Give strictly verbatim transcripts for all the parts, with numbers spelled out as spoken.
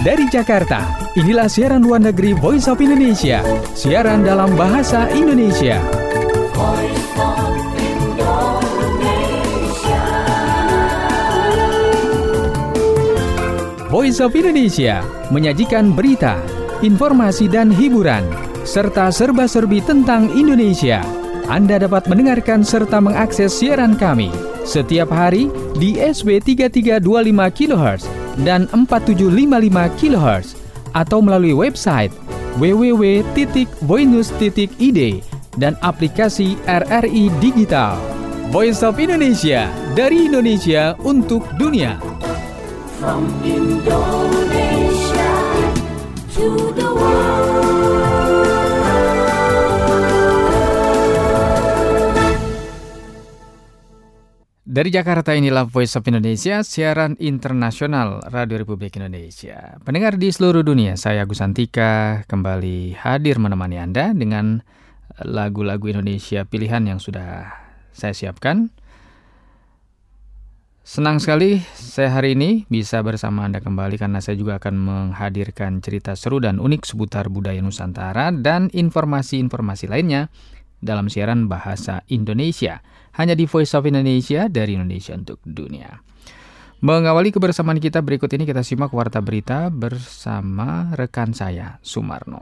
Dari Jakarta, inilah siaran luar negeri Voice of Indonesia, siaran dalam bahasa Indonesia. Voice of Indonesia. Voice of Indonesia menyajikan berita, informasi dan hiburan, serta serba-serbi tentang Indonesia. Anda dapat mendengarkan serta mengakses siaran kami setiap hari di S B tiga tiga dua lima kilohertz dan empat tujuh lima lima kilohertz atau melalui website w w w titik voinews titik i d dan aplikasi R R I Digital. Voice of Indonesia, dari Indonesia untuk dunia. From Indonesia to the world. Dari Jakarta, inilah Voice of Indonesia, siaran internasional Radio Republik Indonesia. Pendengar di seluruh dunia, saya Agus Antika kembali hadir menemani Anda dengan lagu-lagu Indonesia pilihan yang sudah saya siapkan. Senang sekali saya hari ini bisa bersama Anda kembali karena saya juga akan menghadirkan cerita seru dan unik seputar budaya Nusantara dan informasi-informasi lainnya dalam siaran bahasa Indonesia. Hanya di Voice of Indonesia, dari Indonesia untuk dunia. Mengawali kebersamaan kita berikut ini, kita simak warta berita bersama rekan saya, Sumarno.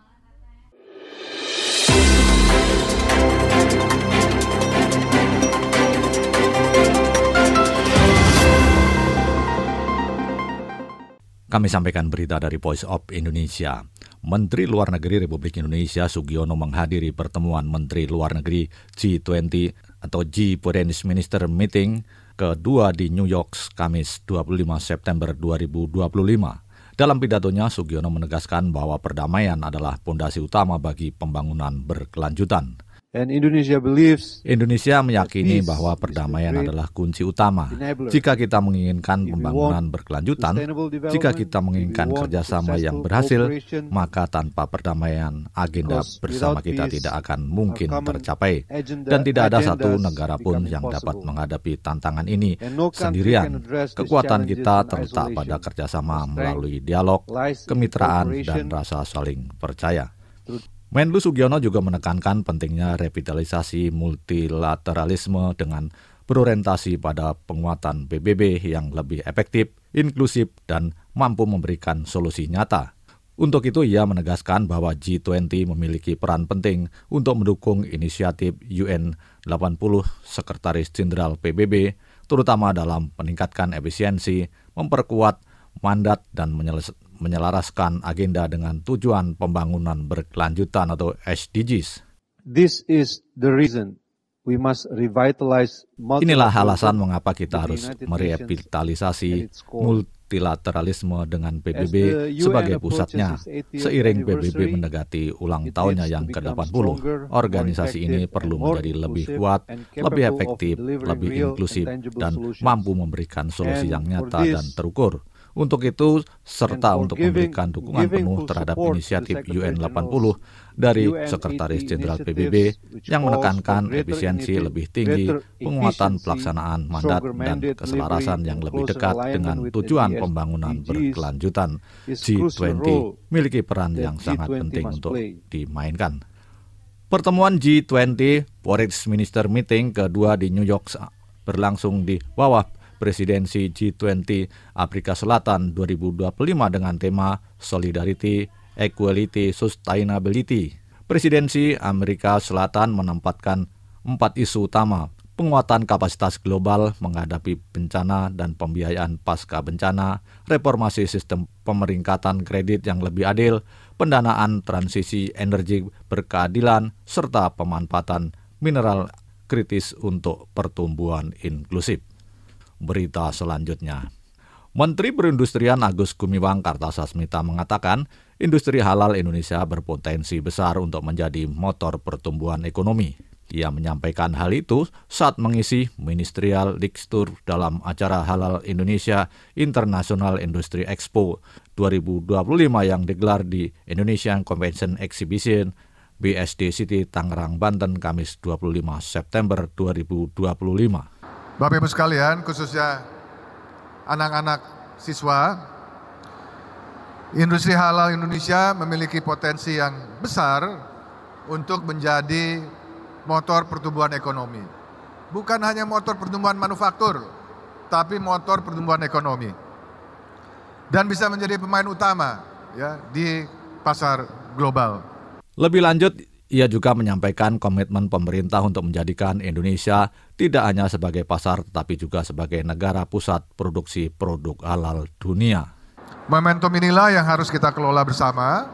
Kami sampaikan berita dari Voice of Indonesia. Menteri Luar Negeri Republik Indonesia Sugiono menghadiri pertemuan Menteri Luar Negeri G dua puluh atau G Foreign Minister Meeting kedua di New York, Kamis dua puluh lima September dua ribu dua puluh lima. Dalam pidatonya, Sugiono menegaskan bahwa perdamaian adalah pondasi utama bagi pembangunan berkelanjutan. And Indonesia believes Indonesia meyakini bahwa perdamaian adalah kunci utama. Jika kita menginginkan pembangunan berkelanjutan, jika kita menginginkan kerjasama yang berhasil, maka tanpa perdamaian, agenda bersama kita tidak akan mungkin tercapai. Dan tidak ada satu negara pun yang dapat menghadapi tantangan ini sendirian. Kekuatan kita terletak pada kerjasama melalui dialog, kemitraan, dan rasa saling percaya. Menlu Sugiono juga menekankan pentingnya revitalisasi multilateralisme dengan berorientasi pada penguatan P B B yang lebih efektif, inklusif, dan mampu memberikan solusi nyata. Untuk itu, ia menegaskan bahwa G dua puluh memiliki peran penting untuk mendukung inisiatif U N delapan puluh Sekretaris Jenderal P B B, terutama dalam meningkatkan efisiensi, memperkuat mandat, dan menyeles- menyelaraskan agenda dengan tujuan pembangunan berkelanjutan atau S D Gs. this is the reason we must revitalize Inilah alasan mengapa kita harus merevitalisasi multilateralisme dengan P B B sebagai pusatnya. Seiring P B B mendekati ulang tahunnya yang ke delapan puluh, organisasi ini perlu menjadi lebih kuat, lebih efektif, lebih inklusif, dan mampu memberikan solusi yang nyata dan terukur. Untuk itu, serta untuk memberikan dukungan penuh terhadap inisiatif U N delapan puluh dari Sekretaris Jenderal P B B yang menekankan efisiensi lebih tinggi, penguatan pelaksanaan mandat, dan keselarasan yang lebih dekat dengan tujuan pembangunan berkelanjutan. G dua puluh memiliki peran yang sangat penting untuk dimainkan. Pertemuan G dua puluh Foreign Minister Meeting kedua di New York berlangsung di bawah Presidensi G dua puluh Afrika Selatan dua ribu dua puluh lima dengan tema Solidarity, Equality, Sustainability. Presidensi Amerika Selatan menempatkan empat isu utama: penguatan kapasitas global menghadapi bencana dan pembiayaan pasca bencana, reformasi sistem pemeringkatan kredit yang lebih adil, pendanaan transisi energi berkeadilan, serta pemanfaatan mineral kritis untuk pertumbuhan inklusif. Berita selanjutnya. Menteri Perindustrian Agus Gumiwang Kartasasmita mengatakan, industri halal Indonesia berpotensi besar untuk menjadi motor pertumbuhan ekonomi. Ia menyampaikan hal itu saat mengisi Ministerial Lecture dalam acara Halal Indonesia International Industry Expo dua ribu dua puluh lima yang digelar di Indonesian Convention Exhibition B S D City, Tangerang, Banten, Kamis dua puluh lima September dua ribu dua puluh lima. Bapak Ibu sekalian, khususnya anak-anak siswa, Industri halal Indonesia memiliki potensi yang besar untuk menjadi motor pertumbuhan ekonomi. Bukan hanya motor pertumbuhan manufaktur, tapi motor pertumbuhan ekonomi. Dan bisa menjadi pemain utama ya di pasar global. Lebih lanjut, ia juga menyampaikan komitmen pemerintah untuk menjadikan Indonesia tidak hanya sebagai pasar tetapi juga sebagai negara pusat produksi produk halal dunia. Momentum inilah yang harus kita kelola bersama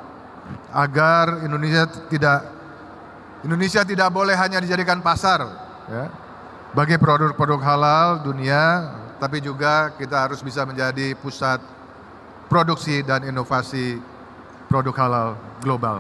agar Indonesia tidak Indonesia tidak boleh hanya dijadikan pasar ya, bagi produk-produk halal dunia, tapi juga kita harus bisa menjadi pusat produksi dan inovasi produk halal global.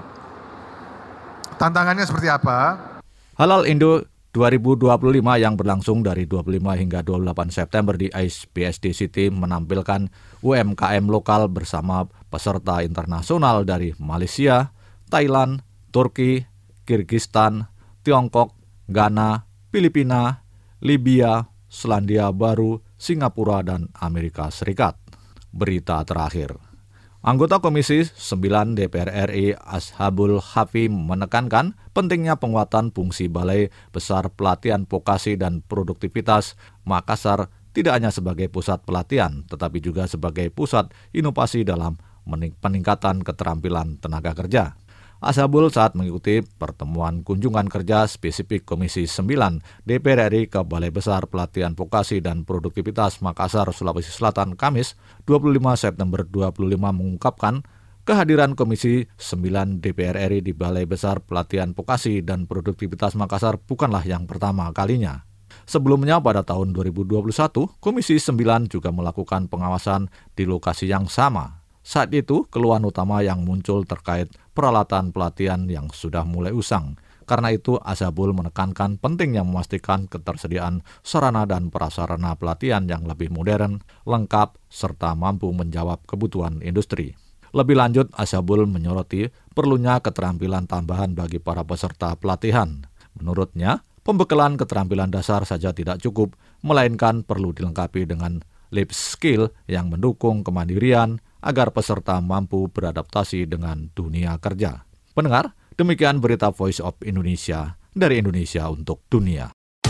Tantangannya seperti apa? Halal Indo dua ribu dua puluh lima yang berlangsung dari dua puluh lima hingga dua puluh delapan September di I B S D City menampilkan U M K M lokal bersama peserta internasional dari Malaysia, Thailand, Turki, Kirgistan, Tiongkok, Ghana, Filipina, Libya, Selandia Baru, Singapura, dan Amerika Serikat. Berita terakhir. Anggota Komisi sembilan D P R R I Ashabul Hafi menekankan pentingnya penguatan fungsi Balai Besar Pelatihan Vokasi dan Produktivitas Makassar tidak hanya sebagai pusat pelatihan, tetapi juga sebagai pusat inovasi dalam peningkatan keterampilan tenaga kerja. Ashabul saat mengikuti pertemuan kunjungan kerja spesifik Komisi sembilan D P R R I ke Balai Besar Pelatihan Vokasi dan Produktivitas Makassar, Sulawesi Selatan, Kamis dua puluh lima September dua puluh lima mengungkapkan kehadiran Komisi sembilan D P R R I di Balai Besar Pelatihan Vokasi dan Produktivitas Makassar bukanlah yang pertama kalinya. Sebelumnya pada tahun dua ribu dua puluh satu, Komisi sembilan juga melakukan pengawasan di lokasi yang sama. Saat itu, keluhan utama yang muncul terkait peralatan pelatihan yang sudah mulai usang. Karena itu, Ashabul menekankan pentingnya memastikan ketersediaan sarana dan prasarana pelatihan yang lebih modern, lengkap, serta mampu menjawab kebutuhan industri. Lebih lanjut, Ashabul menyoroti perlunya keterampilan tambahan bagi para peserta pelatihan. Menurutnya, pembekalan keterampilan dasar saja tidak cukup, melainkan perlu dilengkapi dengan life skill yang mendukung kemandirian, agar peserta mampu beradaptasi dengan dunia kerja. Pendengar, demikian berita Voice of Indonesia dari Indonesia untuk dunia.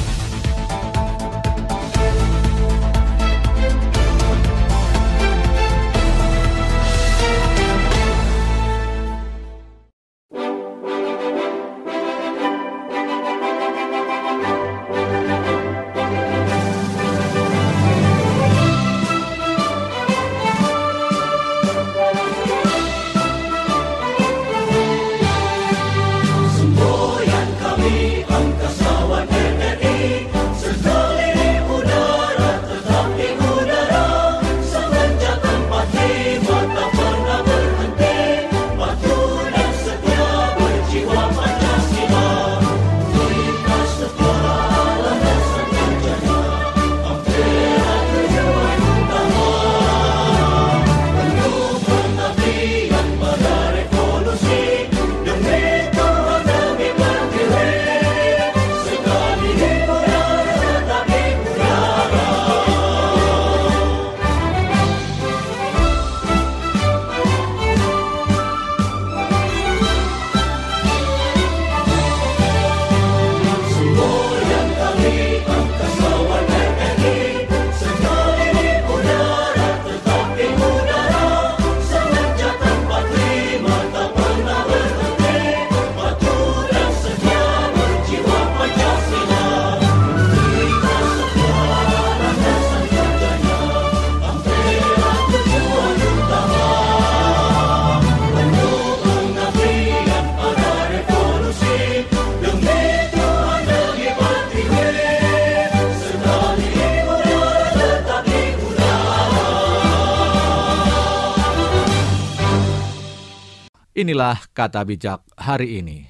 Inilah kata bijak hari ini.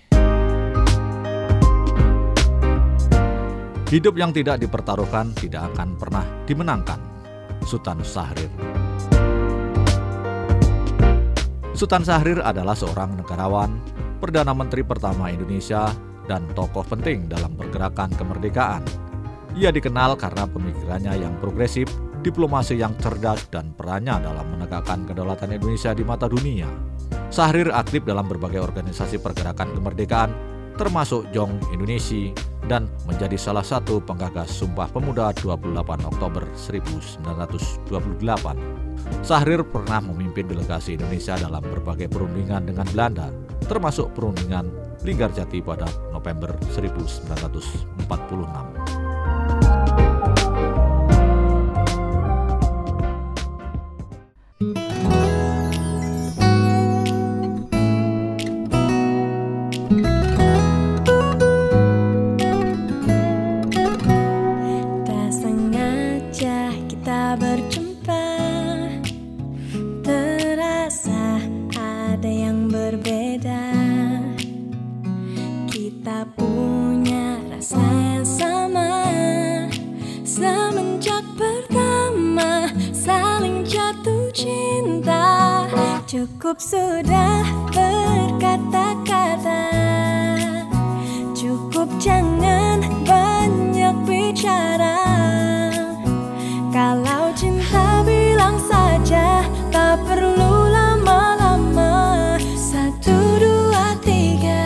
Hidup yang tidak dipertaruhkan tidak akan pernah dimenangkan. Sultan Syahrir. Sultan Syahrir adalah seorang negarawan, Perdana Menteri pertama Indonesia, dan tokoh penting dalam pergerakan kemerdekaan. Ia dikenal karena pemikirannya yang progresif, diplomasi yang cerdas, dan perannya dalam menegakkan kedaulatan Indonesia di mata dunia. Syahrir aktif dalam berbagai organisasi pergerakan kemerdekaan, termasuk Jong Indonesia, dan menjadi salah satu penggagas Sumpah Pemuda dua puluh delapan Oktober seribu sembilan ratus dua puluh delapan. Syahrir pernah memimpin delegasi Indonesia dalam berbagai perundingan dengan Belanda, termasuk perundingan Linggarjati pada November seribu sembilan ratus empat puluh enam. Cukup sudah berkata-kata, cukup jangan banyak bicara. Kalau cinta bilang saja, tak perlu lama-lama. Satu, dua, tiga,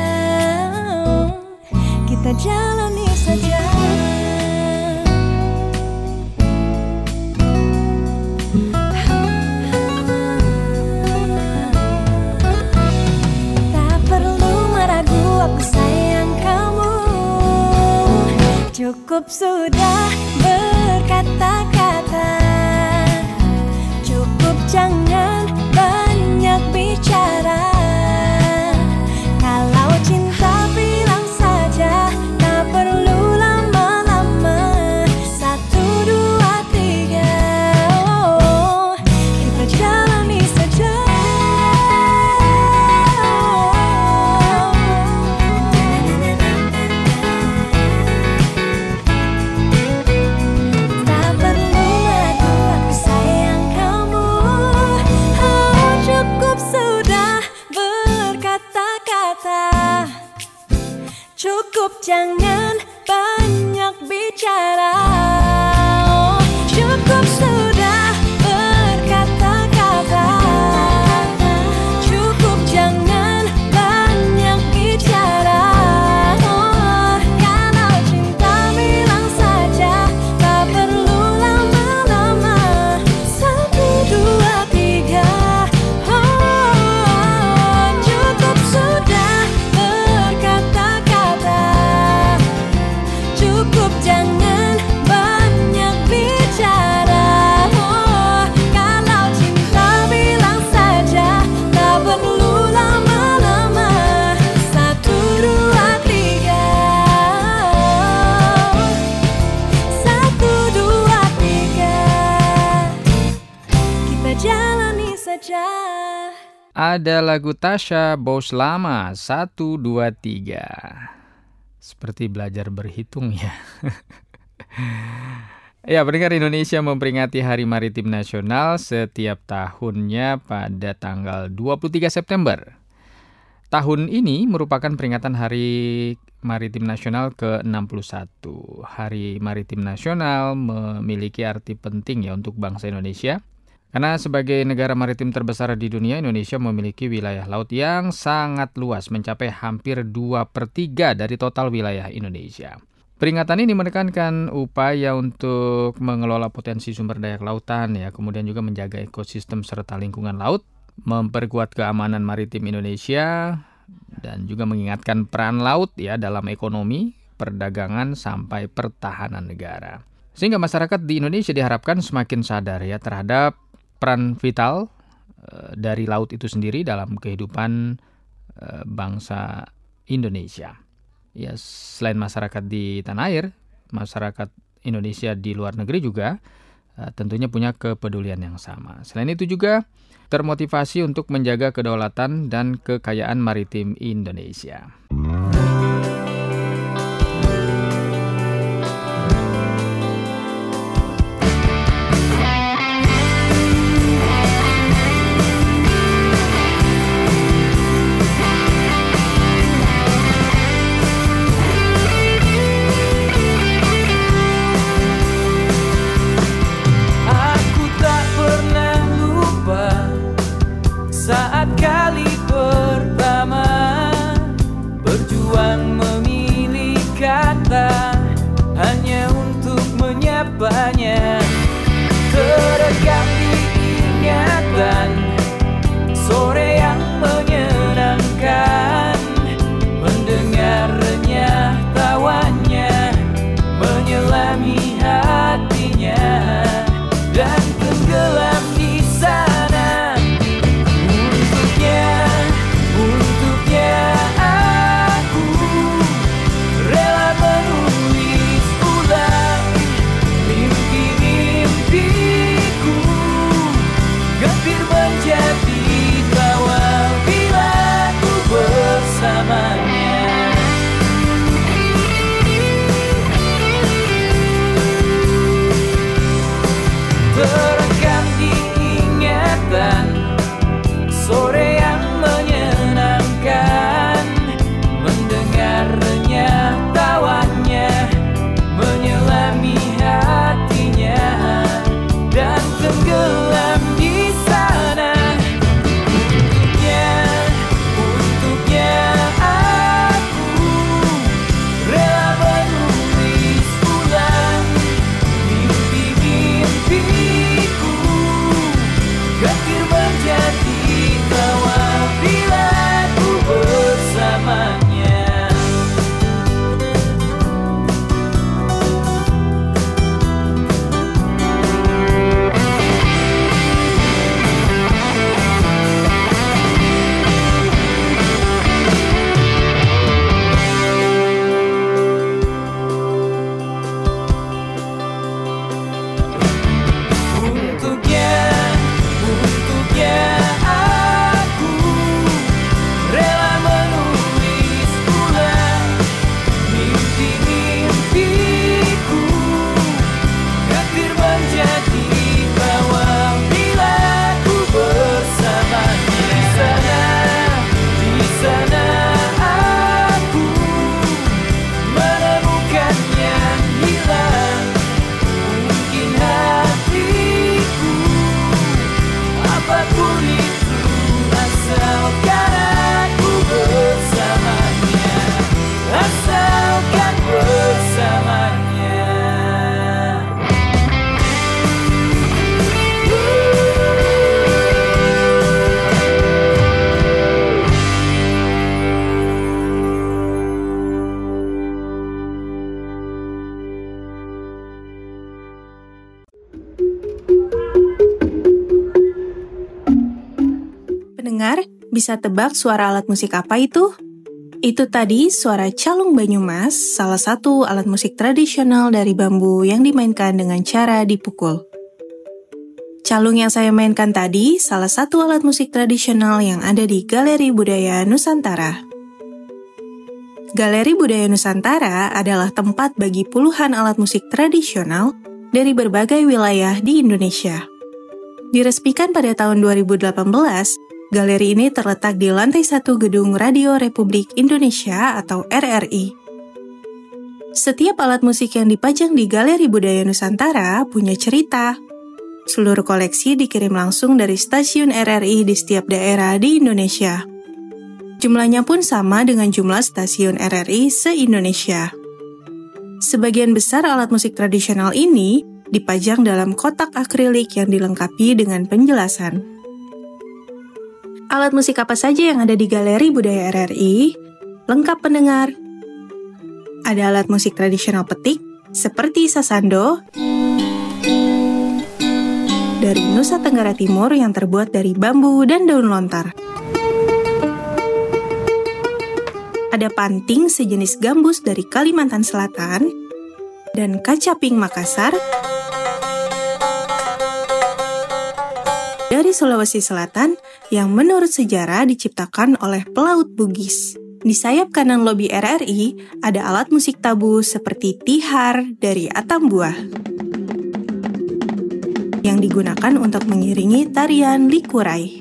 kita jalani saja. Cukup sudah berkata-kata, cukup jangan banyak bicara. Kalau cinta bilang saja, tak perlu lama-lama. Satu, dua, tiga, oh, kita jalani saja. Cukup jangan banyak bicara. Oh, cukup sudah berkata-kata, cukup jangan banyak bicara. Oh, kalau cinta bilang saja, tak perlu lama-lama. Satu, dua, tiga, oh, cukup sudah berkata-kata, cukup jangan banyak bicara. Oh, kalau cinta bilang saja, tak perlu lama-lama. Satu, dua, tiga, satu, dua, tiga, kita jalani saja. Ada lagu Tasya Bos Lama satu dua tiga. Seperti belajar berhitung ya. Ya, pendengar, Indonesia memperingati Hari Maritim Nasional setiap tahunnya pada tanggal dua puluh tiga September. Tahun ini merupakan peringatan Hari Maritim Nasional ke enam puluh satu. Hari Maritim Nasional memiliki arti penting ya untuk bangsa Indonesia. Karena sebagai negara maritim terbesar di dunia, Indonesia memiliki wilayah laut yang sangat luas, mencapai hampir dua per tiga dari total wilayah Indonesia. Peringatan ini menekankan upaya untuk mengelola potensi sumber daya kelautan, ya, kemudian juga menjaga ekosistem serta lingkungan laut, memperkuat keamanan maritim Indonesia, dan juga mengingatkan peran laut ya dalam ekonomi, perdagangan, sampai pertahanan negara. Sehingga masyarakat di Indonesia diharapkan semakin sadar ya terhadap peran vital e, dari laut itu sendiri dalam kehidupan e, bangsa Indonesia. Ya, selain masyarakat di tanah air, masyarakat Indonesia di luar negeri juga e, tentunya punya kepedulian yang sama. Selain itu juga termotivasi untuk menjaga kedaulatan dan kekayaan maritim Indonesia. I pendengar, bisa tebak suara alat musik apa itu? Itu tadi suara calung Banyumas, salah satu alat musik tradisional dari bambu yang dimainkan dengan cara dipukul. Calung yang saya mainkan tadi salah satu alat musik tradisional yang ada di Galeri Budaya Nusantara. Galeri Budaya Nusantara adalah tempat bagi puluhan alat musik tradisional dari berbagai wilayah di Indonesia. Diresmikan pada tahun dua ribu delapan belas, galeri ini terletak di lantai satu Gedung Radio Republik Indonesia atau R R I. Setiap alat musik yang dipajang di Galeri Budaya Nusantara punya cerita. Seluruh koleksi dikirim langsung dari stasiun R R I di setiap daerah di Indonesia. Jumlahnya pun sama dengan jumlah stasiun R R I se-Indonesia. Sebagian besar alat musik tradisional ini dipajang dalam kotak akrilik yang dilengkapi dengan penjelasan. Alat musik apa saja yang ada di Galeri Budaya R R I? Lengkap pendengar. Ada alat musik tradisional petik seperti sasando dari Nusa Tenggara Timur yang terbuat dari bambu dan daun lontar. Ada panting sejenis gambus dari Kalimantan Selatan dan kacaping Makassar dari Sulawesi Selatan yang menurut sejarah diciptakan oleh pelaut Bugis. Di sayap kanan lobi R R I ada alat musik tabu seperti tihar dari Atambua yang digunakan untuk mengiringi tarian likurai.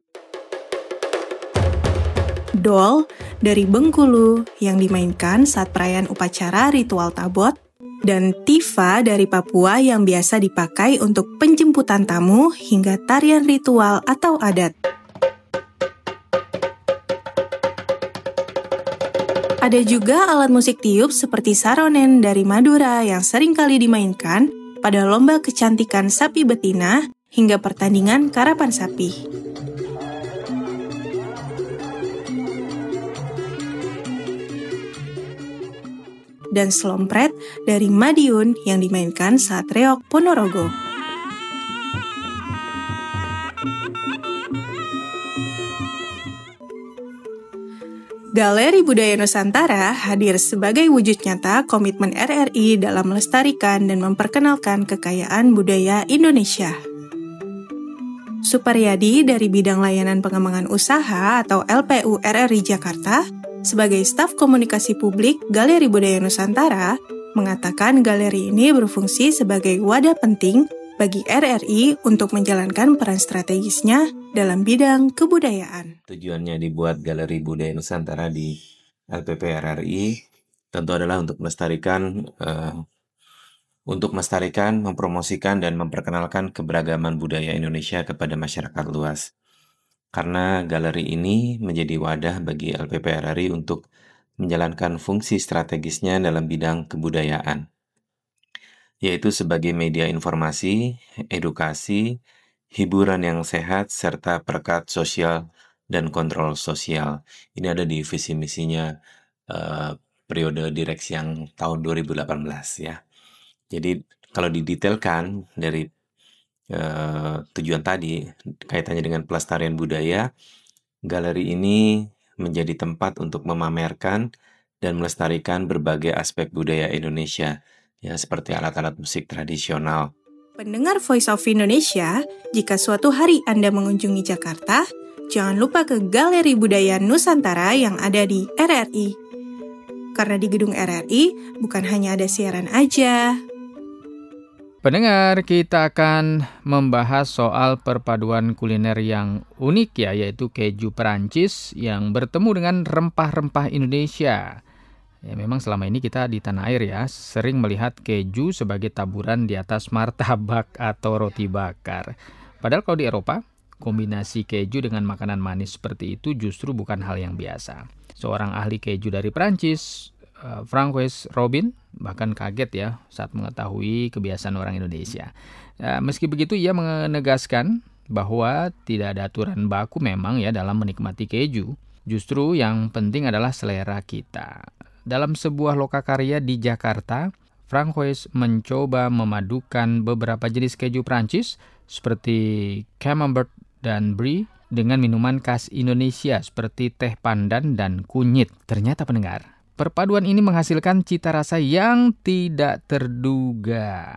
Dol dari Bengkulu yang dimainkan saat perayaan upacara ritual tabot, dan tifa dari Papua yang biasa dipakai untuk penjemputan tamu hingga tarian ritual atau adat. Ada juga alat musik tiup seperti saronen dari Madura yang sering kali dimainkan pada lomba kecantikan sapi betina hingga pertandingan karapan sapi. Dan slompret dari Madiun yang dimainkan saat reog Ponorogo. Galeri Budaya Nusantara hadir sebagai wujud nyata komitmen R R I dalam melestarikan dan memperkenalkan kekayaan budaya Indonesia. Suparyadi dari Bidang Layanan Pengembangan Usaha atau L P U R R I Jakarta sebagai staf komunikasi publik Galeri Budaya Nusantara mengatakan galeri ini berfungsi sebagai wadah penting bagi R R I untuk menjalankan peran strategisnya dalam bidang kebudayaan. Tujuannya dibuat Galeri Budaya Nusantara di L P P R R I tentu adalah untuk melestarikan, uh, untuk melestarikan, mempromosikan dan memperkenalkan keberagaman budaya Indonesia kepada masyarakat luas. Karena galeri ini menjadi wadah bagi L P P R R I untuk menjalankan fungsi strategisnya dalam bidang kebudayaan, yaitu sebagai media informasi, edukasi, hiburan yang sehat, serta perekat sosial dan kontrol sosial. Ini ada di visi misinya uh, periode direksi yang tahun dua ribu delapan belas ya. Jadi kalau didetailkan dari uh, tujuan tadi kaitannya dengan pelestarian budaya, galeri ini menjadi tempat untuk memamerkan dan melestarikan berbagai aspek budaya Indonesia, ya seperti alat-alat musik tradisional. Pendengar Voice of Indonesia, jika suatu hari Anda mengunjungi Jakarta, jangan lupa ke Galeri Budaya Nusantara yang ada di R R I. Karena di gedung R R I bukan hanya ada siaran aja. Pendengar, kita akan membahas soal perpaduan kuliner yang unik ya, yaitu keju Perancis yang bertemu dengan rempah-rempah Indonesia. Ya, memang selama ini kita di tanah air ya, sering melihat keju sebagai taburan di atas martabak atau roti bakar. Padahal kalau di Eropa, kombinasi keju dengan makanan manis seperti itu justru bukan hal yang biasa. Seorang ahli keju dari Prancis, uh, Francois Robin, bahkan kaget ya saat mengetahui kebiasaan orang Indonesia. Uh, meski begitu, ia menegaskan bahwa tidak ada aturan baku memang ya dalam menikmati keju. Justru yang penting adalah selera kita. Dalam sebuah lokakarya di Jakarta, Francois mencoba memadukan beberapa jenis keju Prancis seperti Camembert dan Brie, dengan minuman khas Indonesia seperti teh pandan dan kunyit. Ternyata pendengar, perpaduan ini menghasilkan cita rasa yang tidak terduga.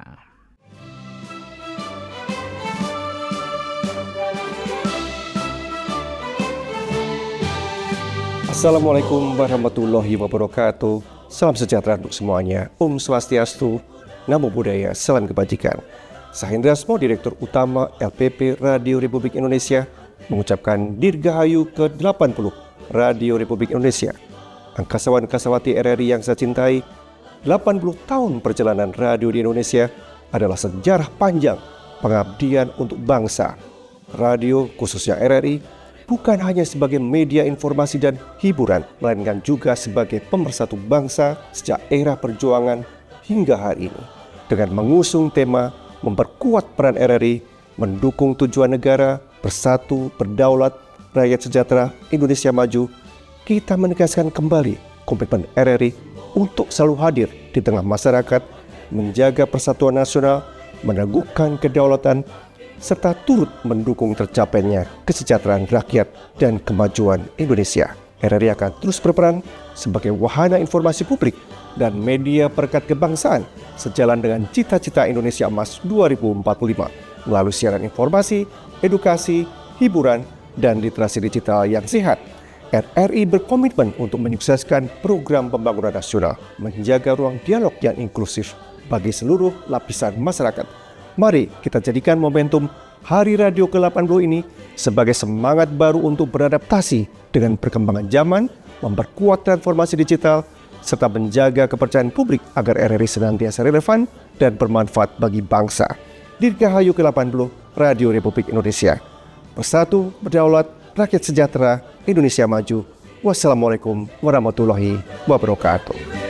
Assalamualaikum warahmatullahi wabarakatuh. Salam sejahtera untuk semuanya. Om Swastiastu, Namo Buddhaya, salam kebajikan. Saya Hendrasmo, Direktur Utama L P P Radio Republik Indonesia, mengucapkan Dirgahayu ke delapan puluh Radio Republik Indonesia. Angkasawan-angkasawati R R I yang saya cintai, delapan puluh tahun perjalanan radio di Indonesia adalah sejarah panjang pengabdian untuk bangsa. Radio, khususnya R R I, bukan hanya sebagai media informasi dan hiburan, melainkan juga sebagai pemersatu bangsa sejak era perjuangan hingga hari ini. Dengan mengusung tema memperkuat peran R R I, mendukung tujuan negara, bersatu, berdaulat, rakyat sejahtera, Indonesia maju, kita menegaskan kembali komitmen R R I untuk selalu hadir di tengah masyarakat, menjaga persatuan nasional, meneguhkan kedaulatan, serta turut mendukung tercapainya kesejahteraan rakyat dan kemajuan Indonesia. R R I akan terus berperan sebagai wahana informasi publik dan media perekat kebangsaan sejalan dengan cita-cita Indonesia Emas dua ribu empat puluh lima melalui siaran informasi, edukasi, hiburan, dan literasi digital yang sehat. R R I berkomitmen untuk menyukseskan program pembangunan nasional, menjaga ruang dialog yang inklusif bagi seluruh lapisan masyarakat. Mari kita jadikan momentum Hari Radio ke delapan puluh ini sebagai semangat baru untuk beradaptasi dengan perkembangan zaman, memperkuat transformasi digital, serta menjaga kepercayaan publik agar R R I senantiasa relevan dan bermanfaat bagi bangsa. Dirgahayu ke delapan puluh Radio Republik Indonesia. Bersatu, berdaulat, rakyat sejahtera, Indonesia maju. Wassalamualaikum warahmatullahi wabarakatuh.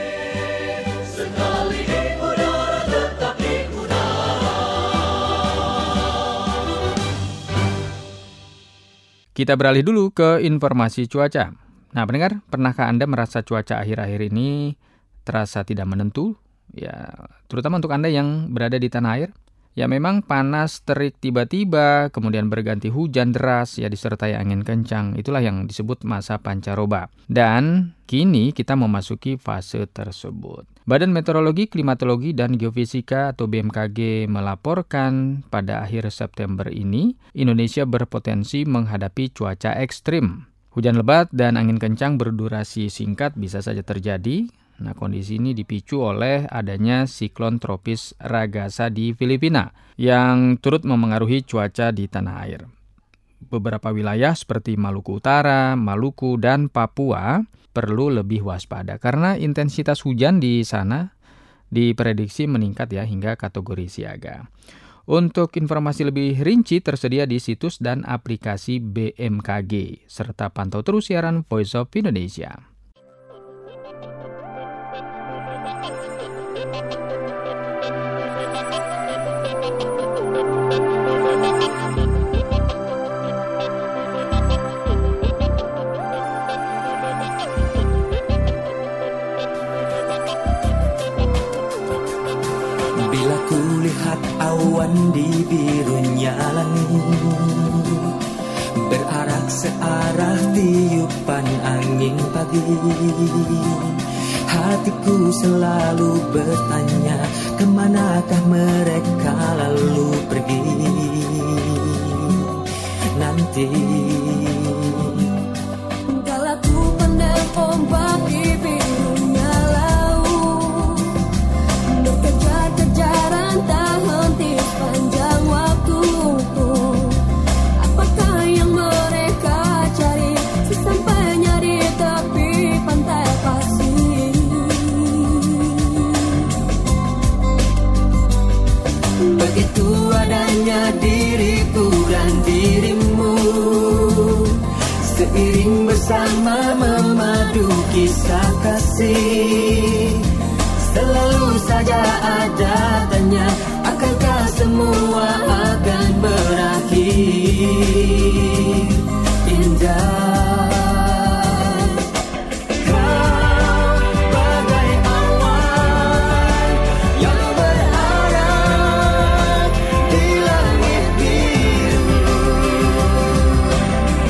Kita beralih dulu ke informasi cuaca. Nah, pendengar, pernahkah Anda merasa cuaca akhir-akhir ini terasa tidak menentu? Ya, terutama untuk Anda yang berada di tanah air. Ya, memang panas terik tiba-tiba, kemudian berganti hujan deras, ya disertai angin kencang. Itulah yang disebut masa pancaroba. Dan kini kita memasuki fase tersebut. Badan Meteorologi, Klimatologi, dan Geofisika atau B M K G melaporkan pada akhir September ini, Indonesia berpotensi menghadapi cuaca ekstrim. Hujan lebat dan angin kencang berdurasi singkat bisa saja terjadi. Nah, kondisi ini dipicu oleh adanya siklon tropis Ragasa di Filipina yang turut memengaruhi cuaca di tanah air. Beberapa wilayah seperti Maluku Utara, Maluku, dan Papua perlu lebih waspada karena intensitas hujan di sana diprediksi meningkat ya hingga kategori siaga. Untuk informasi lebih rinci tersedia di situs dan aplikasi B M K G serta pantau terus siaran Voice of Indonesia. Bila kulihat awan di birunya langit, berarak searah tiupan angin pagi, hatiku selalu bertanya, kemanakah mereka lalu pergi nanti. Kala ku pandang ombak di birunya laut, berkejar-kejaran tak henti sepanjang waktu. Apakah yang mereka cari sesampainya di tepi pantai pasir? Begitu adanya diriku dan dirimu, seiring bersama memadu kisah kasih. Selalu saja ada tanya, akankah semua akan berakhir indah? Kau bagai awan yang berarah di langit biru,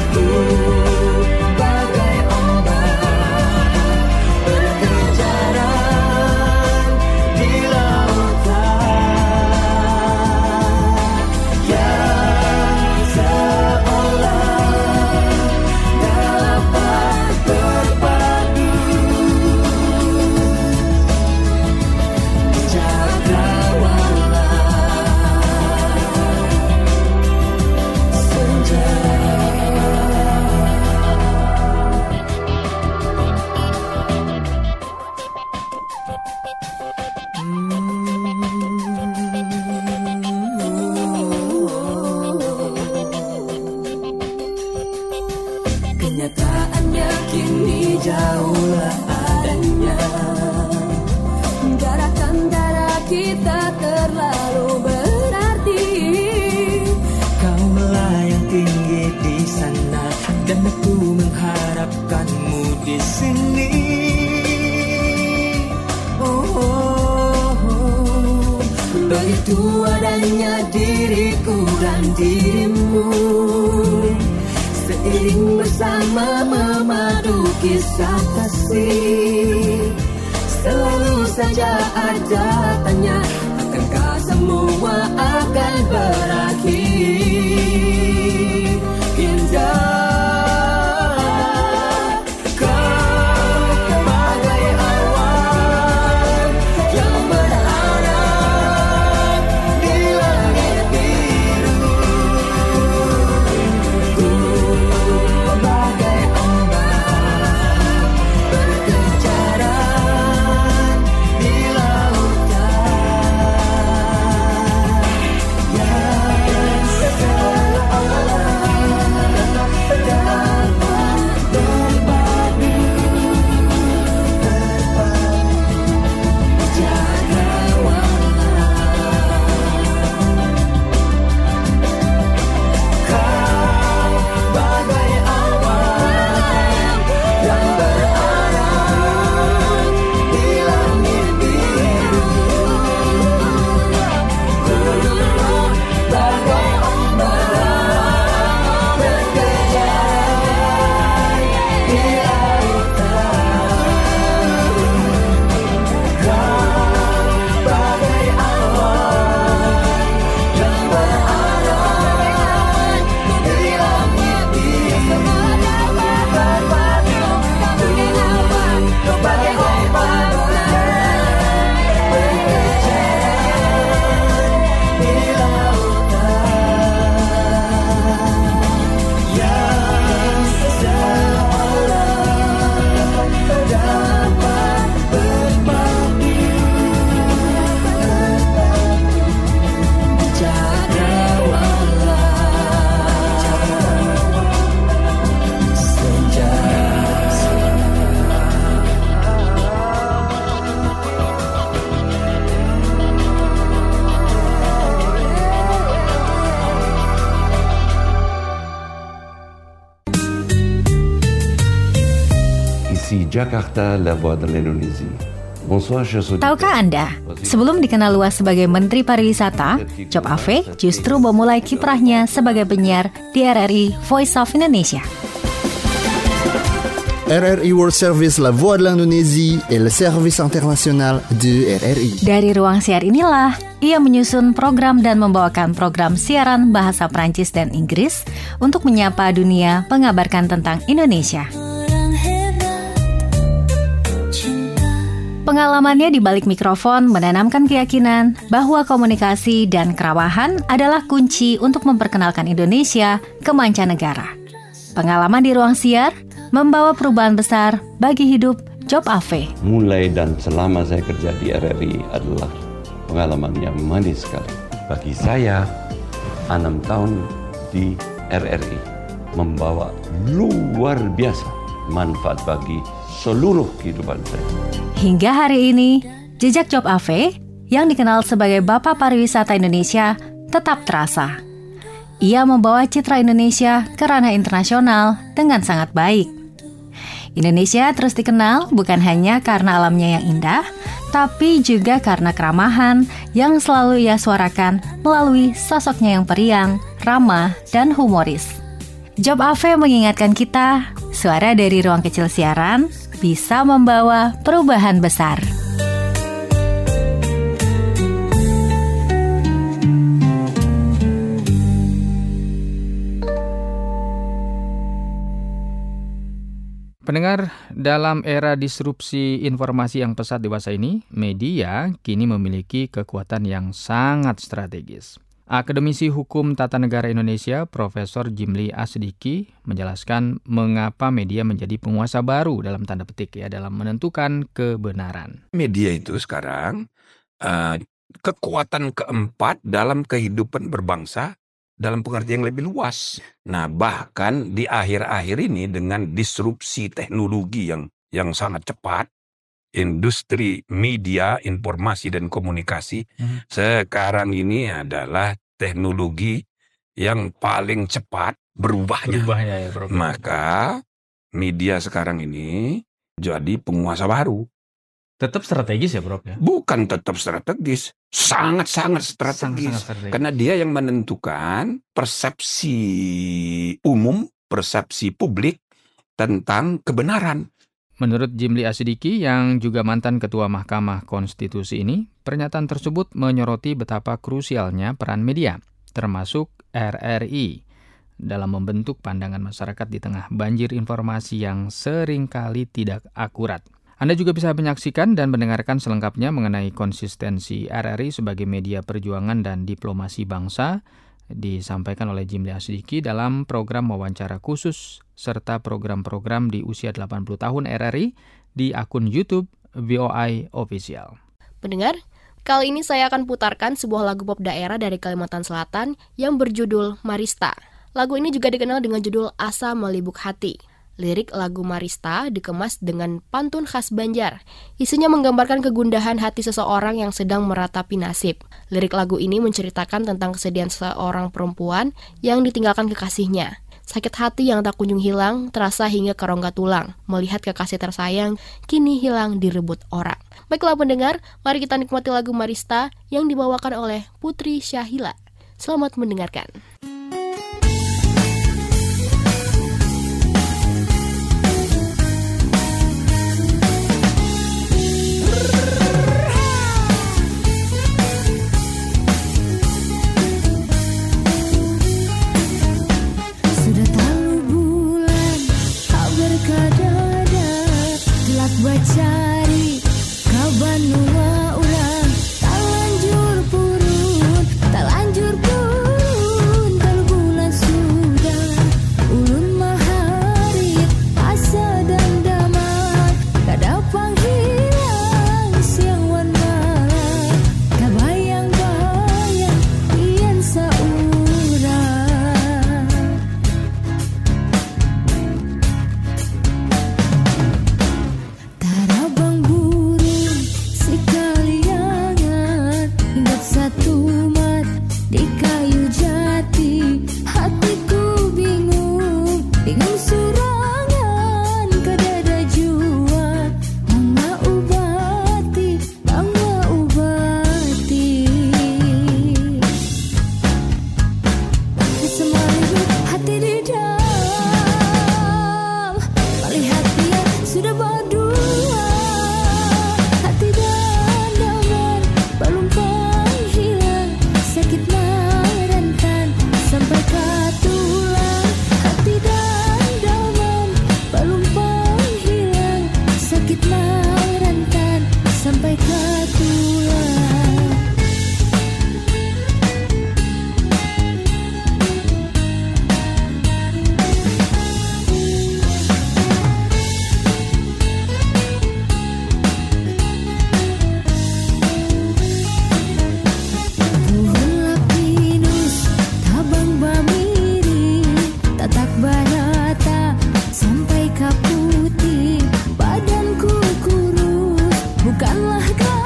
kita terlalu berarti. Kau melayang tinggi di sana dan aku mengharapkanmu di sini. Oh, oh, oh. Begitu adanya diriku dan dirimu, seiring bersama memadu kisah kasih. Selalu saja ada tanya, akankah semua akan berakhir? Indah Jakarta, la voix de l'Indonésie. Bonsoir, chers auditeurs. Tahukah Anda, sebelum dikenal luas sebagai Menteri Pariwisata, Job Ave justru memulai kiprahnya sebagai penyiar di R R I Voice of Indonesia. R R I World Service La Voix de l'Indonésie et le service international de R R I. Dari ruang siar inilah, ia menyusun program dan membawakan program siaran bahasa Prancis dan Inggris untuk menyapa dunia, mengabarkan tentang Indonesia. Pengalamannya di balik mikrofon menanamkan keyakinan bahwa komunikasi dan kerawahan adalah kunci untuk memperkenalkan Indonesia ke mancanegara. Pengalaman di ruang siar membawa perubahan besar bagi hidup Job Ave. Mulai dan selama saya kerja di R R I adalah pengalaman yang manis sekali. Bagi saya, enam tahun di R R I membawa luar biasa manfaat bagi seluruh kehidupan saya. Hingga hari ini, jejak Job Ave yang dikenal sebagai Bapak Pariwisata Indonesia tetap terasa. Ia membawa citra Indonesia ke ranah internasional dengan sangat baik. Indonesia terus dikenal bukan hanya karena alamnya yang indah, tapi juga karena keramahan yang selalu ia suarakan melalui sosoknya yang periang, ramah, dan humoris. Job Ave mengingatkan kita, suara dari ruang kecil siaran bisa membawa perubahan besar. Pendengar, dalam era disrupsi informasi yang pesat dewasa ini, media kini memiliki kekuatan yang sangat strategis. Akademisi Hukum Tata Negara Indonesia, Profesor Jimli Asdiki, menjelaskan mengapa media menjadi penguasa baru dalam tanda petik ya dalam menentukan kebenaran. Media itu sekarang uh, kekuatan keempat dalam kehidupan berbangsa dalam pengertian yang lebih luas. Nah, bahkan di akhir-akhir ini dengan disrupsi teknologi yang yang sangat cepat, industri media, informasi dan komunikasi hmm. sekarang ini adalah teknologi yang paling cepat berubahnya. Berubahnya ya, Prof. Maka media sekarang ini jadi penguasa baru. Tetap strategis ya, Prof ya? Bukan tetap strategis, sangat-sangat strategis. Sangat-sangat strategis. Karena dia yang menentukan persepsi umum, persepsi publik tentang kebenaran. Menurut Jimli Asidiki yang juga mantan Ketua Mahkamah Konstitusi ini, pernyataan tersebut menyoroti betapa krusialnya peran media, termasuk R R I, dalam membentuk pandangan masyarakat di tengah banjir informasi yang seringkali tidak akurat. Anda juga bisa menyaksikan dan mendengarkan selengkapnya mengenai konsistensi R R I sebagai media perjuangan dan diplomasi bangsa, disampaikan oleh Jimli Asidiki dalam program wawancara khusus serta program-program di usia delapan puluh tahun R R I di akun YouTube V O I Official. Pendengar, kali ini saya akan putarkan sebuah lagu pop daerah dari Kalimantan Selatan yang berjudul Marista. Lagu ini juga dikenal dengan judul Asa Melibuk Hati. Lirik lagu Marista dikemas dengan pantun khas Banjar. Isinya menggambarkan kegundahan hati seseorang yang sedang meratapi nasib. Lirik lagu ini menceritakan tentang kesedihan seorang perempuan yang ditinggalkan kekasihnya. Sakit hati yang tak kunjung hilang terasa hingga ke rongga tulang. Melihat kekasih tersayang kini hilang direbut orang. Baiklah pendengar, mari kita nikmati lagu Marista yang dibawakan oleh Putri Syahila. Selamat mendengarkan. Cari kaban nuwa urang tak lanjur purun tak lanjur purun kalau bulan sudah ulun maharit asa dan damai tak dapat hilang siang wan malam tak bayang-bayang ian saurang Tarabang burung si kaliangan hinggap satu mat di kayu jati hatiku bingung bingung surangan kadada jua mangga ubati mangga ubati Semalibuk hati di dalam melihat dia sudah berdua hati dan damai belum hilang sakit merentan sampai ke tulang hati dan damai belum hilang sakit merentan sampai ke tulang Buhun lapinus tabang bamiri tatak barata sampai ke putih badanku kurus bukanlah kau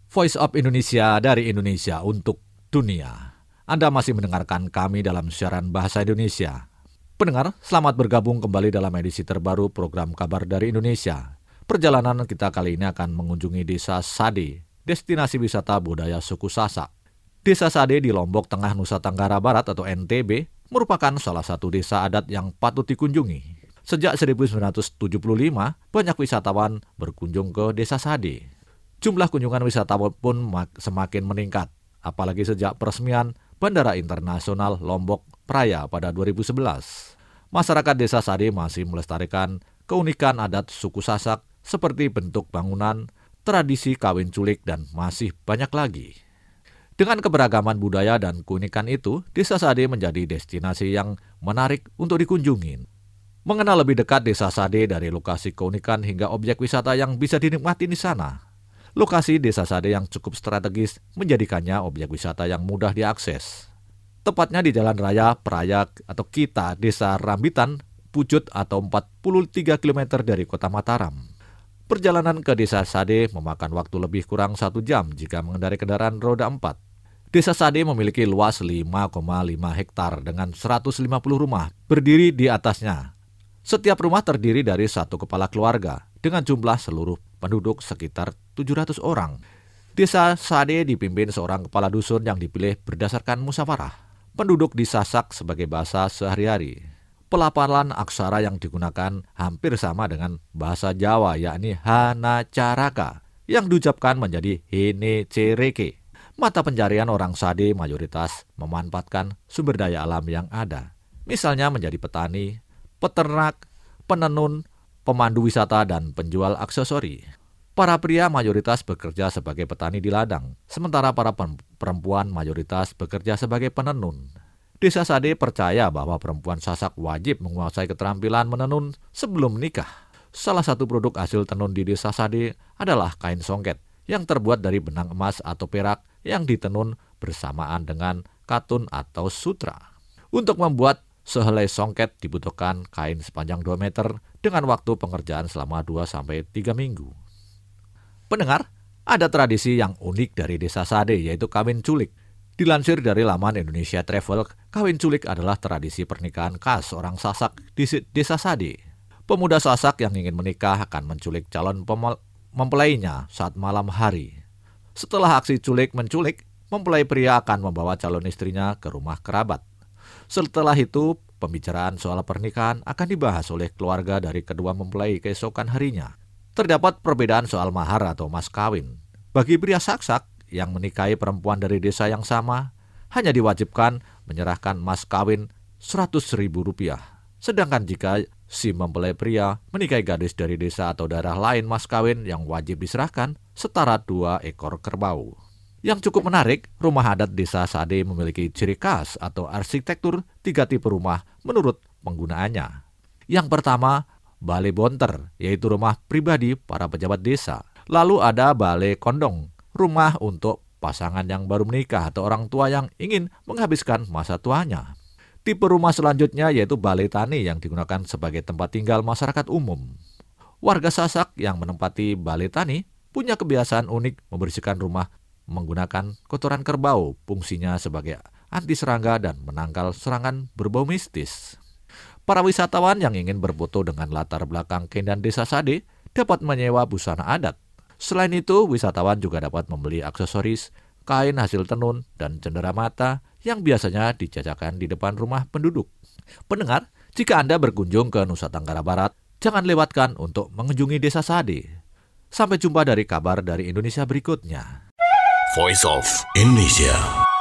Voice of Indonesia dari Indonesia untuk dunia. Anda masih mendengarkan kami dalam siaran bahasa Indonesia. Pendengar, selamat bergabung kembali dalam edisi terbaru program Kabar dari Indonesia. Perjalanan kita kali ini akan mengunjungi Desa Sade, destinasi wisata budaya suku Sasak. Desa Sade di Lombok Tengah, Nusa Tenggara Barat atau N T B merupakan salah satu desa adat yang patut dikunjungi. Sejak seribu sembilan ratus tujuh puluh lima, banyak wisatawan berkunjung ke Desa Sade. Jumlah kunjungan wisatawan pun semakin meningkat, apalagi sejak peresmian Bandara Internasional Lombok Praya pada dua ribu sebelas. Masyarakat Desa Sade masih melestarikan keunikan adat suku Sasak seperti bentuk bangunan, tradisi kawin culik, dan masih banyak lagi. Dengan keberagaman budaya dan keunikan itu, Desa Sade menjadi destinasi yang menarik untuk dikunjungi. Mengenal lebih dekat Desa Sade dari lokasi keunikan hingga objek wisata yang bisa dinikmati di sana. Lokasi Desa Sade yang cukup strategis menjadikannya objek wisata yang mudah diakses. Tepatnya di Jalan Raya Prayak atau Kita, Desa Rambitan, Pucut atau empat puluh tiga kilometer dari kota Mataram. Perjalanan ke Desa Sade memakan waktu lebih kurang satu jam jika mengendarai kendaraan roda empat. Desa Sade memiliki luas lima koma lima hektar dengan seratus lima puluh rumah berdiri di atasnya. Setiap rumah terdiri dari satu kepala keluarga dengan jumlah seluruh penduduk sekitar tujuh ratus orang. Desa Sade dipimpin seorang kepala dusun yang dipilih berdasarkan musyawarah. Penduduk di Sasak sebagai bahasa sehari-hari. Pelafalan aksara yang digunakan hampir sama dengan bahasa Jawa, yakni Hanacaraka, yang diucapkan menjadi Hene Cereke. Mata pencarian orang Sade mayoritas memanfaatkan sumber daya alam yang ada. Misalnya menjadi petani, peternak, penenun, pemandu wisata, dan penjual aksesori. Para pria mayoritas bekerja sebagai petani di ladang, sementara para perempuan mayoritas bekerja sebagai penenun. Desa Sade percaya bahwa perempuan Sasak wajib menguasai keterampilan menenun sebelum menikah. Salah satu produk hasil tenun di Desa Sade adalah kain songket yang terbuat dari benang emas atau perak yang ditenun bersamaan dengan katun atau sutra. Untuk membuat sehelai songket dibutuhkan kain sepanjang dua meter dengan waktu pengerjaan selama dua sampai tiga minggu. Pendengar, ada tradisi yang unik dari Desa Sade yaitu kawin culik. Dilansir dari laman Indonesia Travel, kawin culik adalah tradisi pernikahan khas orang Sasak di Desa Sade. Pemuda Sasak yang ingin menikah akan menculik calon mempelainya saat malam hari. Setelah aksi culik-menculik, mempelai pria akan membawa calon istrinya ke rumah kerabat. Setelah itu, pembicaraan soal pernikahan akan dibahas oleh keluarga dari kedua mempelai keesokan harinya. Terdapat perbedaan soal mahar atau mas kawin. Bagi pria Sasak yang menikahi perempuan dari desa yang sama, hanya diwajibkan menyerahkan mas kawin seratus ribu rupiah. Sedangkan jika si mempelai pria menikahi gadis dari desa atau daerah lain, mas kawin yang wajib diserahkan setara dua ekor kerbau. Yang cukup menarik, rumah adat Desa Sade memiliki ciri khas atau arsitektur tiga tipe rumah menurut penggunaannya. Yang pertama, balai bonter, yaitu rumah pribadi para pejabat desa. Lalu ada balai kondong, rumah untuk pasangan yang baru menikah atau orang tua yang ingin menghabiskan masa tuanya. Tipe rumah selanjutnya yaitu balai tani yang digunakan sebagai tempat tinggal masyarakat umum. Warga Sasak yang menempati balai tani punya kebiasaan unik membersihkan rumah menggunakan kotoran kerbau, fungsinya sebagai anti serangga dan menangkal serangan berbau mistis. Para wisatawan yang ingin berfoto dengan latar belakang keindahan Desa Sade dapat menyewa busana adat. Selain itu, wisatawan juga dapat membeli aksesoris, kain hasil tenun, dan cenderamata yang biasanya dijajakan di depan rumah penduduk. Pendengar, jika Anda berkunjung ke Nusa Tenggara Barat, jangan lewatkan untuk mengunjungi Desa Sade. Sampai jumpa dari kabar dari Indonesia berikutnya. Voice of Indonesia.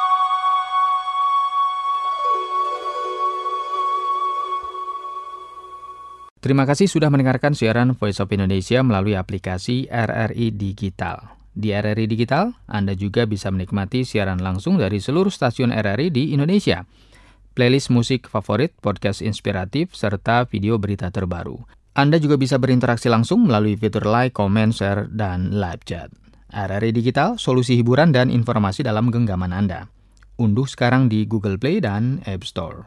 Terima kasih sudah mendengarkan siaran Voice of Indonesia melalui aplikasi R R I Digital. Di R R I Digital, Anda juga bisa menikmati siaran langsung dari seluruh stasiun R R I di Indonesia. Playlist musik favorit, podcast inspiratif, serta video berita terbaru. Anda juga bisa berinteraksi langsung melalui fitur like, comment, share, dan live chat. R R I Digital, solusi hiburan dan informasi dalam genggaman Anda. Unduh sekarang di Google Play dan App Store.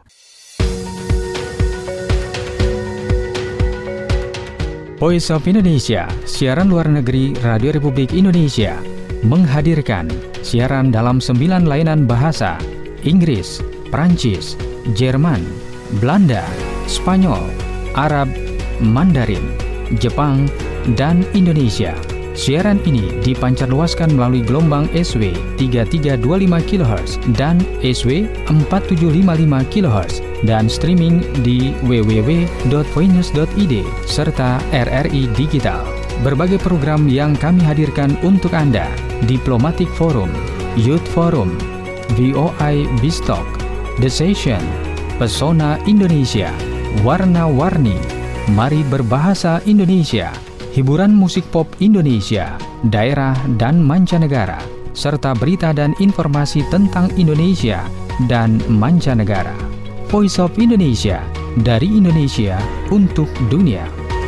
Voice of Indonesia, siaran luar negeri Radio Republik Indonesia. menghadirkan siaran dalam sembilan layanan bahasa: Inggris, Prancis, Jerman, Belanda, Spanyol, Arab, Mandarin, Jepang, dan Indonesia. Siaran ini dipancarluaskan melalui gelombang S W tiga tiga dua lima kilohertz dan S W empat tujuh lima lima kilohertz dan streaming di w w w dot voinews dot i d serta R R I Digital. Berbagai program yang kami hadirkan untuk Anda: Diplomatic Forum, Youth Forum, V O I Bistalk, The Session, Pesona Indonesia, Warna-Warni, Mari Berbahasa Indonesia, hiburan musik pop Indonesia, daerah dan mancanegara, serta berita dan informasi tentang Indonesia dan mancanegara. Voice of Indonesia, dari Indonesia untuk dunia.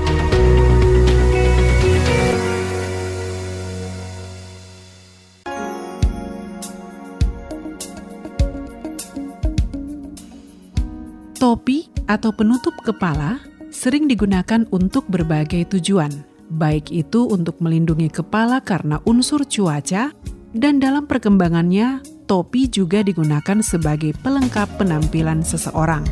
Topi atau penutup kepala sering digunakan untuk berbagai tujuan, baik itu untuk melindungi kepala karena unsur cuaca, dan dalam perkembangannya, topi juga digunakan sebagai pelengkap penampilan seseorang.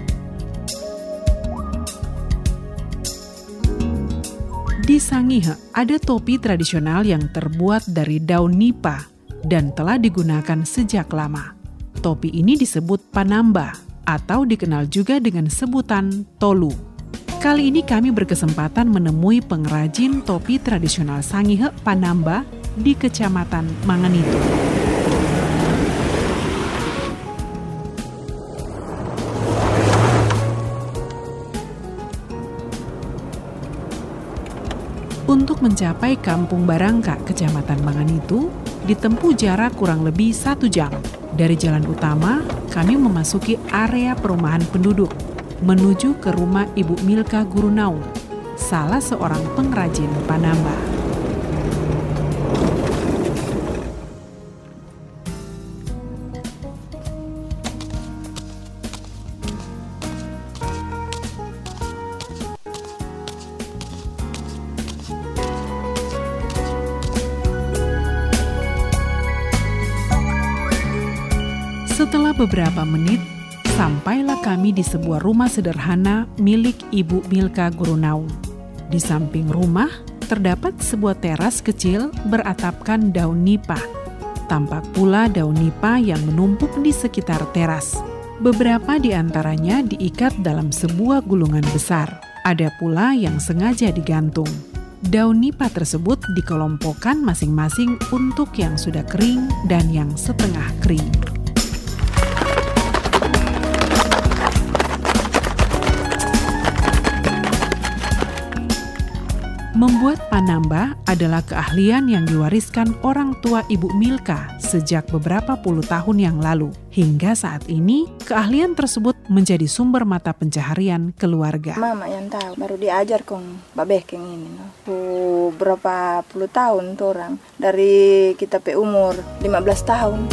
Di Sangihe, ada topi tradisional yang terbuat dari daun nipa dan telah digunakan sejak lama. Topi ini disebut panamba atau dikenal juga dengan sebutan tolu. Kali ini kami berkesempatan menemui pengrajin topi tradisional Sangihe Panamba di Kecamatan Manganitu. Untuk mencapai Kampung Barangka, Kecamatan Manganitu, ditempuh jarak kurang lebih satu jam. Dari jalan utama, kami memasuki area perumahan penduduk, menuju ke rumah Ibu Milka Gurunaung, salah seorang pengrajin Panamba. Setelah beberapa menit, sampailah kami di sebuah rumah sederhana milik Ibu Milka Gurunaung. Di samping rumah, terdapat sebuah teras kecil beratapkan daun nipa. Tampak pula daun nipa yang menumpuk di sekitar teras. Beberapa di antaranya diikat dalam sebuah gulungan besar. Ada pula yang sengaja digantung. Daun nipa tersebut dikelompokkan masing-masing untuk yang sudah kering dan yang setengah kering. Membuat panamba adalah keahlian yang diwariskan orang tua Ibu Milka sejak beberapa puluh tahun yang lalu. Hingga saat ini, keahlian tersebut menjadi sumber mata pencaharian keluarga. Mama yang tahu, baru diajar kong babehkeng ini. No. Uh, berapa puluh tahun tuh orang, dari kita pe umur lima belas tahun.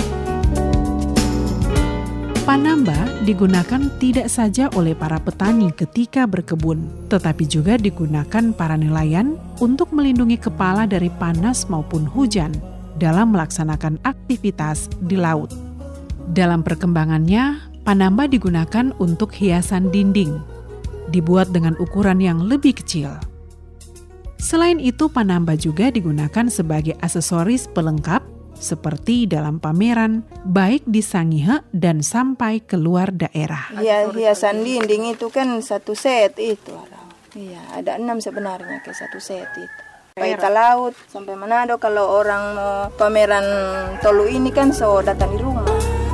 Panamba digunakan tidak saja oleh para petani ketika berkebun, tetapi juga digunakan para nelayan untuk melindungi kepala dari panas maupun hujan dalam melaksanakan aktivitas di laut. Dalam perkembangannya, panamba digunakan untuk hiasan dinding, dibuat dengan ukuran yang lebih kecil. Selain itu, panamba juga digunakan sebagai aksesoris pelengkap seperti dalam pameran, baik di Sangihe dan sampai keluar daerah. Iya, hiasan dinding itu kan satu set itu. Iya, ada enam sebenarnya ke satu set itu. Paita laut sampai Manado, kalau orang mau pameran tolu ini kan so datang di rumah.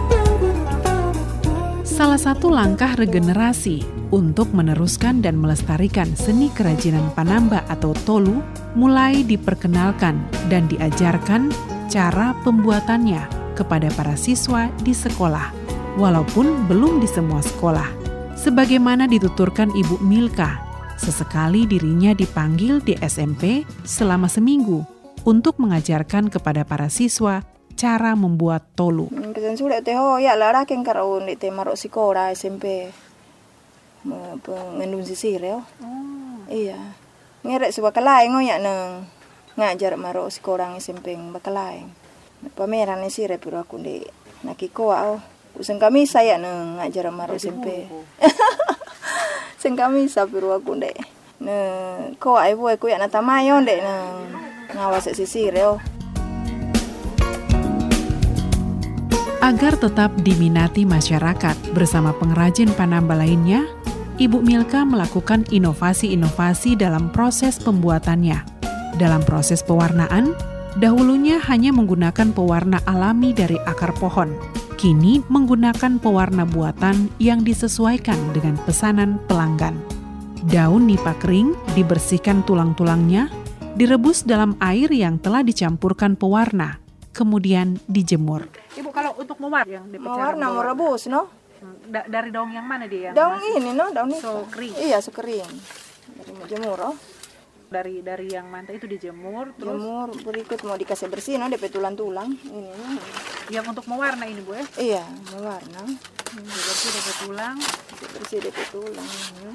Salah satu langkah regenerasi untuk meneruskan dan melestarikan seni kerajinan panamba atau tolu mulai diperkenalkan dan diajarkan cara pembuatannya kepada para siswa di sekolah, walaupun belum di semua sekolah. Sebagaimana dituturkan Ibu Milka, sesekali dirinya dipanggil di S M P selama seminggu untuk mengajarkan kepada para siswa cara membuat tolu. Pesan sudah teh oh ya lara ken karo di te marok sekolah S M P. Mengandung sisir ya. Iya. Ngerek suka kalaeng oh ya nang ngajar marok sekolah S M P bakalaeng. Pameran ni sire pero aku de nakikoa oh. Kuseng kami saya nang ngajar maro S M P. Seng kami sa pero aku de. Ne ko ai boy ku ya na tamayon de nang ngawas sisire oh. Agar tetap diminati masyarakat bersama pengrajin panamba lainnya, Ibu Milka melakukan inovasi-inovasi dalam proses pembuatannya. Dalam proses pewarnaan, dahulunya hanya menggunakan pewarna alami dari akar pohon. Kini menggunakan pewarna buatan yang disesuaikan dengan pesanan pelanggan. Daun nipa kering dibersihkan tulang-tulangnya, direbus dalam air yang telah dicampurkan pewarna, kemudian dijemur. Ibu, kalau untuk mewarna yang mewarna merebus, no? Da- dari daun yang mana dia? Daun ini, no? Daun ini. So kering. Iya, so kering. Dari menjemur, oh. Dari dari yang manta itu dijemur, terus jemur, berikut mau dikasih bersih, no? D P tulang-tulang. Ini, no? Yang untuk mewarna ini, Bu ya? Iya, mewarna. Hmm, bersih D P tulang. Bersih D P tulang. Ya.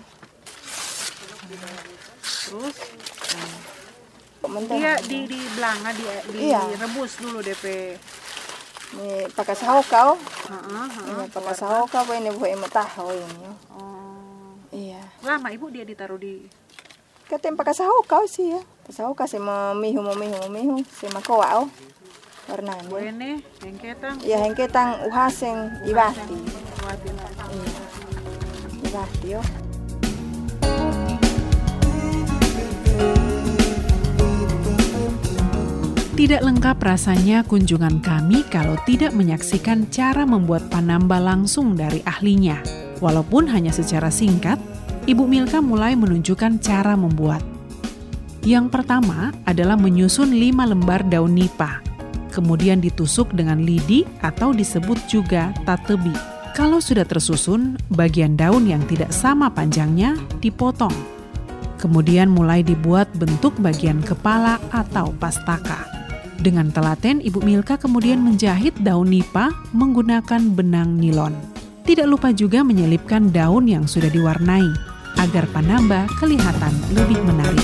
Terus hmm. dia di di belanga di direbus iya. Dulu D P. Ni pakai sahoka oh. Heeh, heeh. Pakai sahoka bo ini bo emetah oh ini. Oh. Iya. Lama Ibu dia ditaruh di katem pakai sahoka sih ya. Sahoka se memihu memihu memihu se makoa oh. Warnanya. Bu ini hengketang. Iya, hengketang uhaseng ibati. Ibati lah. Iya. Ibati oh. Tidak lengkap rasanya kunjungan kami kalau tidak menyaksikan cara membuat panamba langsung dari ahlinya. Walaupun hanya secara singkat, Ibu Milka mulai menunjukkan cara membuat. Yang pertama adalah menyusun lima lembar daun nipa, kemudian ditusuk dengan lidi atau disebut juga tatebi. Kalau sudah tersusun, bagian daun yang tidak sama panjangnya dipotong. Kemudian mulai dibuat bentuk bagian kepala atau pastaka. Dengan telaten, Ibu Milka kemudian menjahit daun nipa menggunakan benang nilon. Tidak lupa juga menyelipkan daun yang sudah diwarnai, agar panamba kelihatan lebih menarik.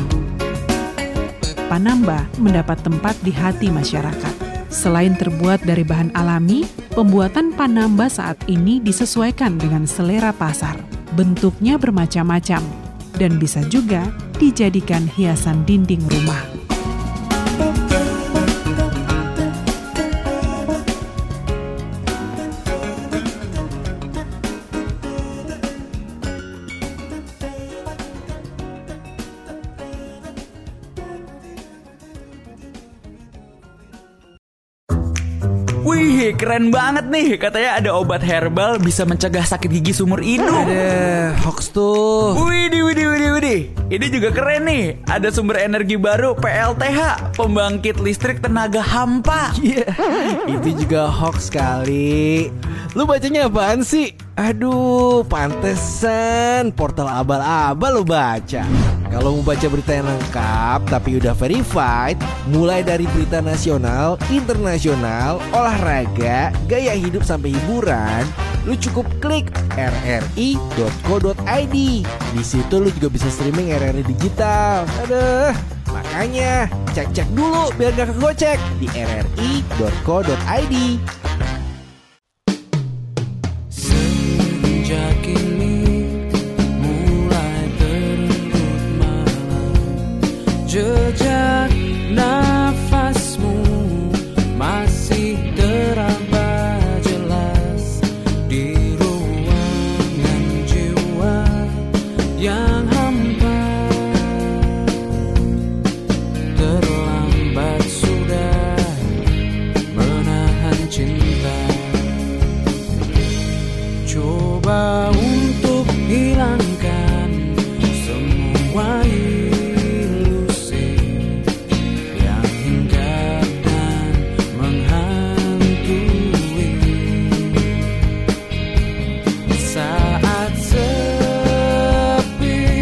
Panamba mendapat tempat di hati masyarakat. Selain terbuat dari bahan alami, pembuatan panamba saat ini disesuaikan dengan selera pasar. Bentuknya bermacam-macam, dan bisa juga dijadikan hiasan dinding rumah. Wih, keren banget nih. Katanya ada obat herbal bisa mencegah sakit gigi seumur hidup. Ada hoax tuh. Widih, widih, widih, widih. Ini juga keren nih. Ada sumber energi baru P L T H, pembangkit listrik tenaga hampa. Iya, yeah. Itu juga hoax kali. Lu bacanya apaan sih? Aduh, pantesan portal abal-abal lu baca. Kalau mau baca berita yang lengkap tapi udah verified, mulai dari berita nasional, internasional, olahraga, gaya hidup sampai hiburan, lu cukup klik r r i dot co dot i d. Di situ lu juga bisa streaming R R I digital. Aduh, makanya cek-cek dulu biar gak kegocek di r r i dot co dot i d. Sejak ini mulai terenggut malam, jejak nafasmu masih teraba jelas di ruangan jiwa yang hampa. Terlambat sudah menahan cinta. Coba untuk hilangkan semua ilusi yang hinggap dan menghantui. Saat sepi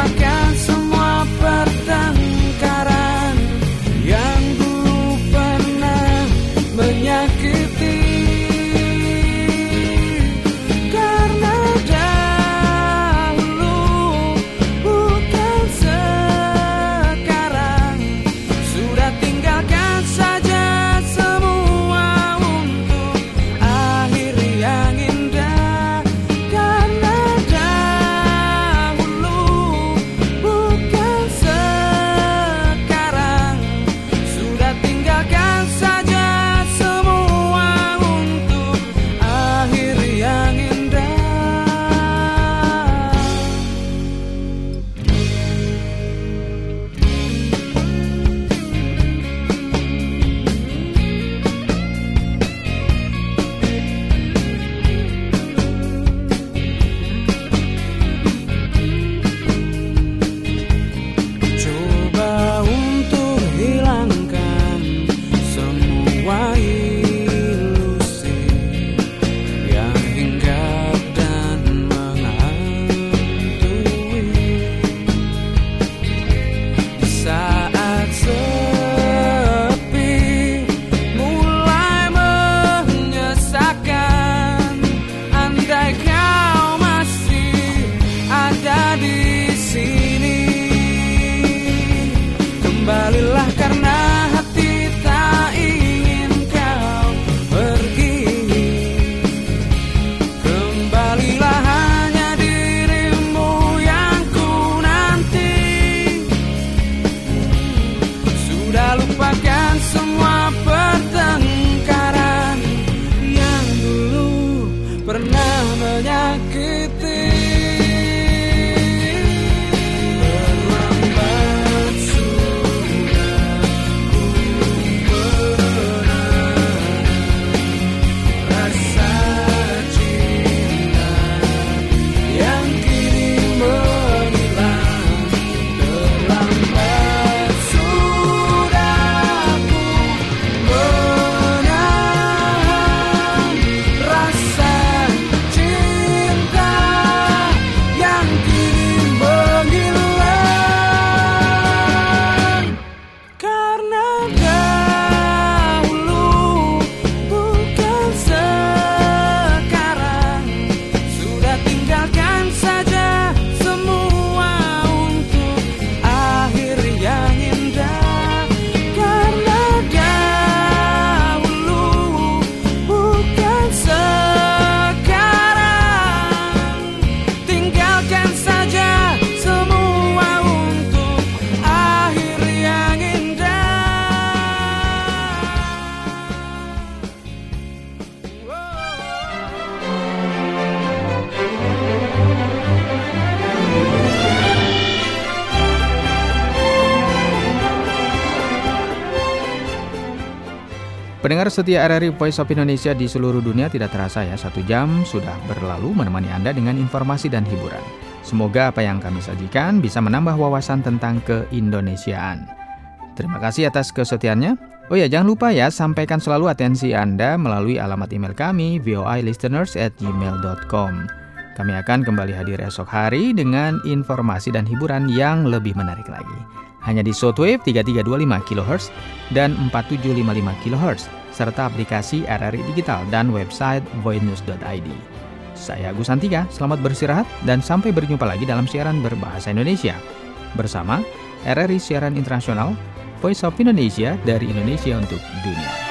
lupakan semua pertengkaran yang dulu pernah menyakiti. Karena dahulu bukan sekarang, sudah tinggalkan saja semua untuk akhir yang indah. Karena dahulu bukan sekarang, sudah tinggalkan saja semua untuk akhir yang indah. Coba untuk hilangkan semua ilusi yang hinggap dan menghantui. Saat sepi mulai menyesakan, andai kau masih ada di sini, kembalilah karena hati tak ingin kau pergi. Kembalilah, hanya dirimu yang ku nanti. Sudah lupakan semua pertengkaran yang dulu pernah menyakiti. Terlambat sudah ku berenang, rasa cinta yang kini menghilang. Terlambat sudah ku menahan rasa cinta yang kini menghilang. Karena dahulu bukan sekarang, sudah tinggalkan saja semua untuk akhir yang indah. Karena dahulu bukan sekarang, tinggalkan saja semua untuk akhir yang indah. Pendengar setia R R I Voice of Indonesia di seluruh dunia, tidak terasa ya, satu jam sudah berlalu menemani Anda dengan informasi dan hiburan. Semoga apa yang kami sajikan bisa menambah wawasan tentang keindonesiaan. Terima kasih atas kesetiaannya. Oh ya, jangan lupa ya, sampaikan selalu atensi Anda melalui alamat email kami v o i listeners at gmail dot com. Kami akan kembali hadir esok hari dengan informasi dan hiburan yang lebih menarik lagi. Hanya di shortwave tiga tiga dua lima kilohertz dan empat tujuh lima lima kilohertz, serta aplikasi R R I Digital dan website voinews dot i d. Saya Agus Santika, selamat beristirahat dan sampai berjumpa lagi dalam siaran berbahasa Indonesia bersama R R I Siaran Internasional, Voice of Indonesia dari Indonesia untuk dunia.